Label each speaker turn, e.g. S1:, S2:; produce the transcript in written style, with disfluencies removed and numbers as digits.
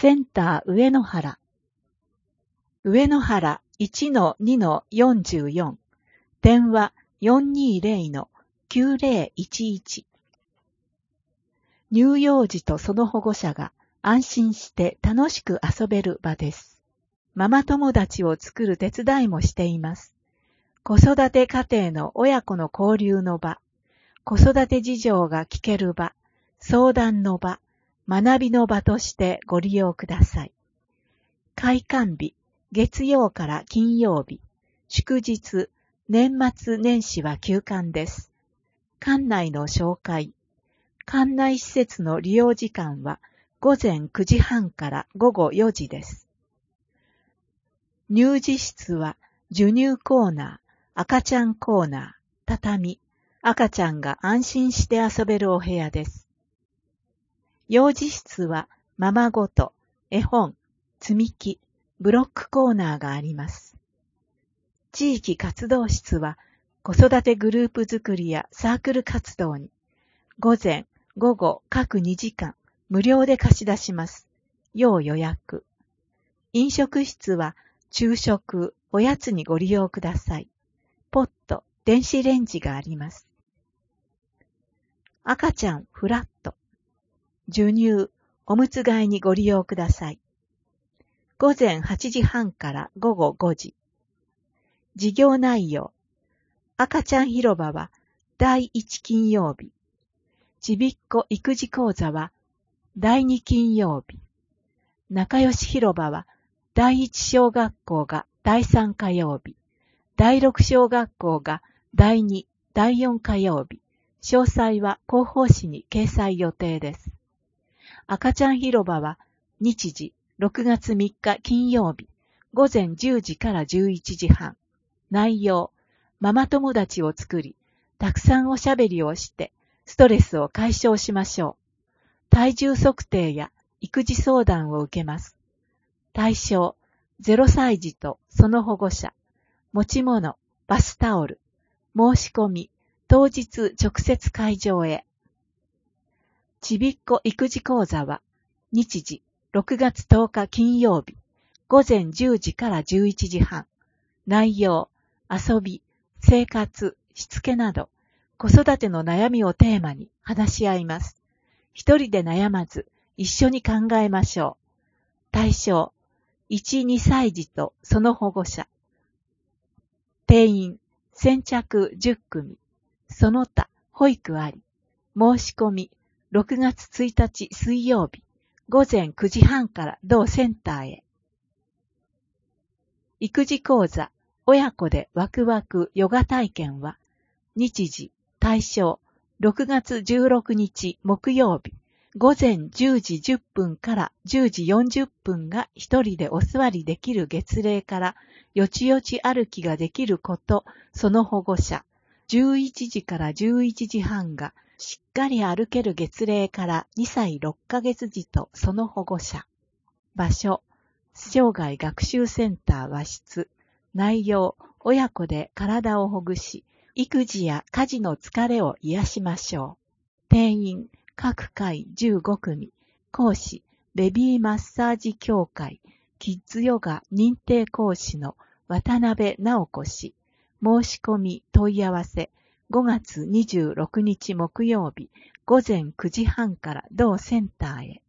S1: センター上野原。上野原 1-2-44。電話 420-9011。乳幼児とその保護者が安心して楽しく遊べる場です。ママ友達を作る手伝いもしています。子育て家庭の親子の交流の場、子育て事情が聞ける場、相談の場、学びの場としてご利用ください。開館日、月曜から金曜日、祝日、年末年始は休館です。館内の紹介。館内施設の利用時間は午前9時半から午後4時です。乳児室は授乳コーナー、赤ちゃんコーナー、畳、赤ちゃんが安心して遊べるお部屋です。幼児室はままごと、絵本、積み木、ブロックコーナーがあります。地域活動室は子育てグループ作りやサークル活動に、午前、午後各2時間無料で貸し出します。要予約。飲食室は昼食、おやつにご利用ください。ポット、電子レンジがあります。赤ちゃんフラット。授乳、おむつ替えにご利用ください。午前8時半から午後5時。事業内容。赤ちゃん広場は第1金曜日。ちびっこ育児講座は第2金曜日。仲良し広場は第1小学校が第3火曜日。第6小学校が第2、第4火曜日。詳細は広報誌に掲載予定です。赤ちゃん広場は日時6月3日金曜日午前10時から11時半。内容、ママ友達を作り、たくさんおしゃべりをしてストレスを解消しましょう。体重測定や育児相談を受けます。対象、0歳児とその保護者。持ち物、バスタオル。申し込み、当日直接会場へ。ちびっこ育児講座は、日時6月10日金曜日、午前10時から11時半。内容、遊び、生活、しつけなど、子育ての悩みをテーマに話し合います。一人で悩まず、一緒に考えましょう。対象、1、2歳児とその保護者。定員、先着10組。その他、保育あり。申し込み、6月1日水曜日、午前9時半から同センターへ。育児講座、親子でワクワクヨガ体験は、日時、対象、6月16日木曜日、午前10時10分から10時40分が一人でお座りできる月齢から、よちよち歩きができること、その保護者、11時から11時半が、しっかり歩ける月齢から2歳6ヶ月児とその保護者。場所、生涯学習センター和室。内容、親子で体をほぐし、育児や家事の疲れを癒しましょう。定員、各回15組。講師、ベビーマッサージ協会、キッズヨガ認定講師の渡辺直子氏。申し込み問い合わせ、5月26日木曜日、午前9時半から同センターへ。